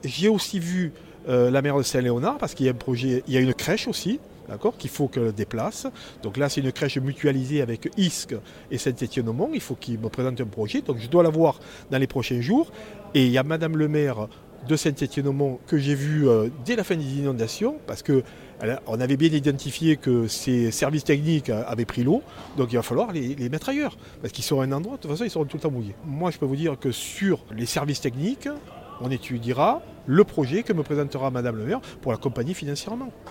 J'ai aussi vu la maire de Saint-Léonard parce qu'il y a un projet, il y a une crèche aussi. D'accord, qu'il faut qu'elle déplace. Donc là, c'est une crèche mutualisée avec ISC et Saint-Étienne-au-Mont. Il faut qu'il me présente un projet. Donc je dois la voir dans les prochains jours. Et il y a Madame le maire de Saint-Étienne-au-Mont que j'ai vu dès la fin des inondations parce qu'on avait bien identifié que ces services techniques avaient pris l'eau. Donc il va falloir les mettre ailleurs parce qu'ils sont à un endroit, de toute façon, ils seront tout le temps mouillés. Moi, je peux vous dire que sur les services techniques, on étudiera le projet que me présentera Madame le maire pour l'accompagner financièrement.